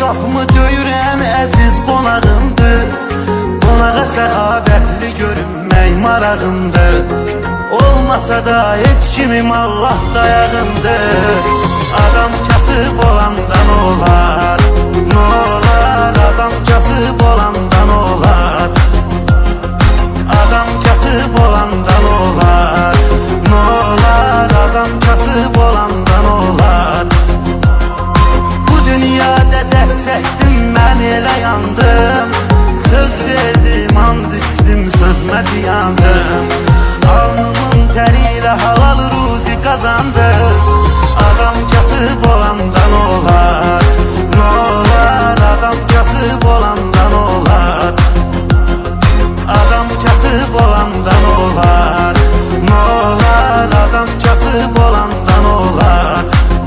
qapımı döyürəm, əziz qonağımdır. Qonağa səxavətli görünmək marağımdır. Olmasa da heç kimim Allah dayağımdır. Adam kasıb olandan olar, nə olar? Adam kasıb olandan olar. Adam kasıb olandan olar, nə olar? Adam kasıb olandan olar. Bu dünyada dərd çəkdim, mən elə yandım. Söz verdim, and istim, sözmə dayandım. Alnımın təri ilə halal ruzi qazandım. Adam kasıb olandan olar, nə olar? Adam kasıb olandan olar. Adam kasıb olandan olar, nə olar? Adam kasıb olandan olar.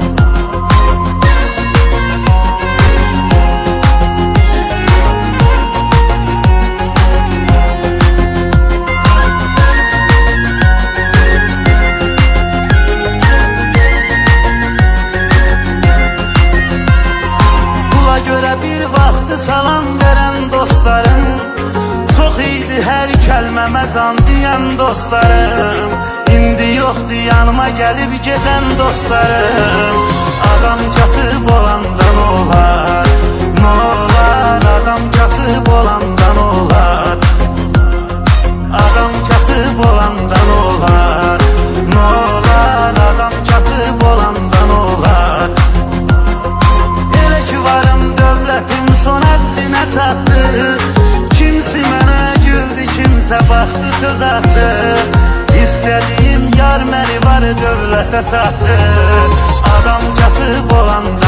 Salam verən dostlarım çox idi, hər kəlməmə can deyən dostlarım. İndi yoxdur yanıma gəlib gedən dostlarım. Adam kasıb olandan olar, nə olar? Adam kasıb olandan olar. Adam kasıb olandan olar, nə olar? Adam kasıb olandan olar. Elə ki varım dövlətim son həddinə çatdı. Kimsi mənə güldü, kimsə baxdı, söz atdı. İstədiyim yar məni var dövlətə satdı. Adam kasıb olandan